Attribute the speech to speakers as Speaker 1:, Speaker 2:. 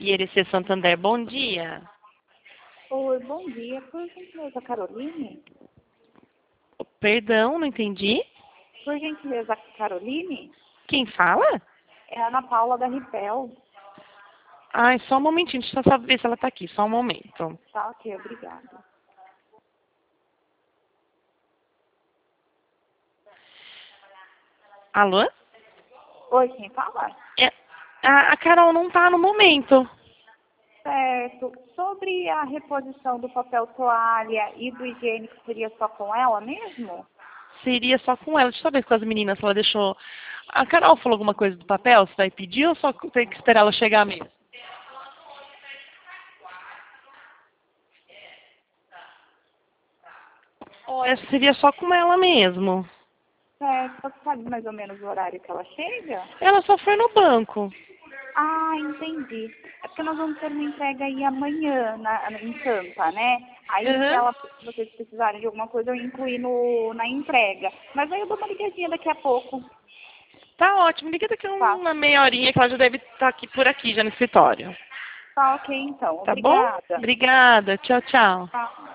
Speaker 1: IRC Santander, bom dia.
Speaker 2: Oi, bom dia. Por gentileza, Caroline?
Speaker 1: Perdão, não entendi.
Speaker 2: Por gentileza, Caroline?
Speaker 1: Quem fala?
Speaker 2: É a Ana Paula da Ripel.
Speaker 1: Ai, só um momentinho, deixa eu só ver se ela tá aqui, só um momento.
Speaker 2: Tá, ok, obrigada.
Speaker 1: Alô?
Speaker 2: Oi, quem fala?
Speaker 1: A Carol não tá no momento.
Speaker 2: Certo. Sobre a reposição do papel toalha e do higiênico, seria só com ela mesmo?
Speaker 1: Seria só com ela. Deixa eu ver com as meninas se ela deixou. A Carol falou alguma coisa do papel? Você vai pedir ou só tem que esperar ela chegar mesmo? Olha, seria só com ela mesmo.
Speaker 2: Certo. Você sabe mais ou menos o horário que ela chega?
Speaker 1: Ela só foi no banco.
Speaker 2: Ah, entendi. É porque nós vamos ter uma entrega aí amanhã em Tampa, né? Aí
Speaker 1: Uhum.
Speaker 2: se vocês precisarem de alguma coisa, eu incluí na entrega. Mas aí eu dou uma ligadinha daqui a pouco.
Speaker 1: Tá ótimo. Liga daqui
Speaker 2: Tá,
Speaker 1: uma meia horinha que ela já deve estar aqui por aqui, já no escritório.
Speaker 2: tá ok então.
Speaker 1: Tá bom?
Speaker 2: Obrigada.
Speaker 1: Obrigada. Tchau, tchau.
Speaker 2: Tá.